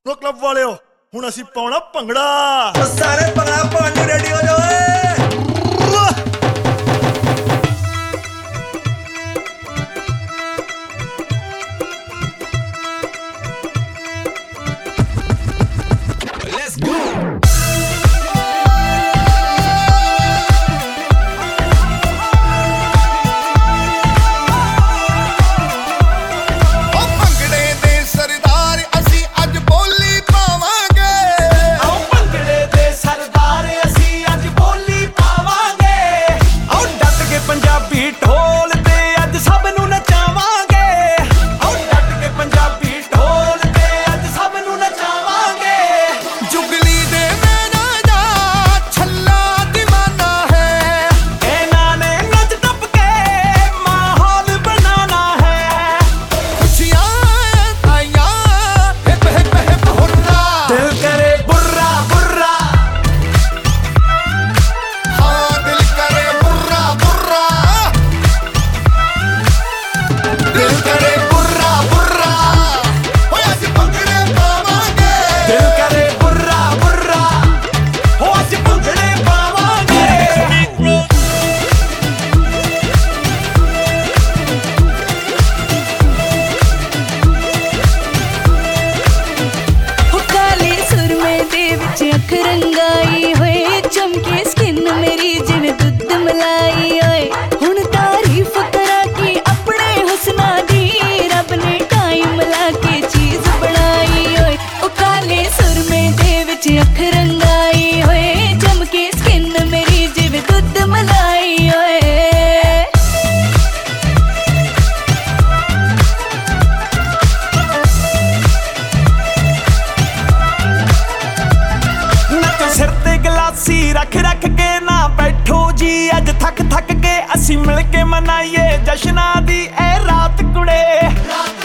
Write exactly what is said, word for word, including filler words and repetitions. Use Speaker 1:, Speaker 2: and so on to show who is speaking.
Speaker 1: ਲੋ club ਵਾਲਿਓ ਹੁਣ ਅਸੀਂ ਪਾਉਣਾ ਭੰਗੜਾ।
Speaker 2: ਸਾਰੇ ਭੰਗੜਾ ਪਾਉਣ ਨੂੰ ਰੈਡੀ ਹੋ ਜਾਓ ਏ।
Speaker 3: रंगाई होए चमके स्किन मेरी जिवें दुध मलाई होए हुण तारीफ करा कि अपने हुस्ना दी रब ने टाइम लाके चीज बनाई होए ओ काले सुरमे दे विच अख रंगाई होए चमके स्किन मेरी जिवें दुध मलाई होए।
Speaker 4: रख रख के ना बैठो जी अज थक थक के असी मिल के मनाइए जश्ना दी ए रात कुड़े।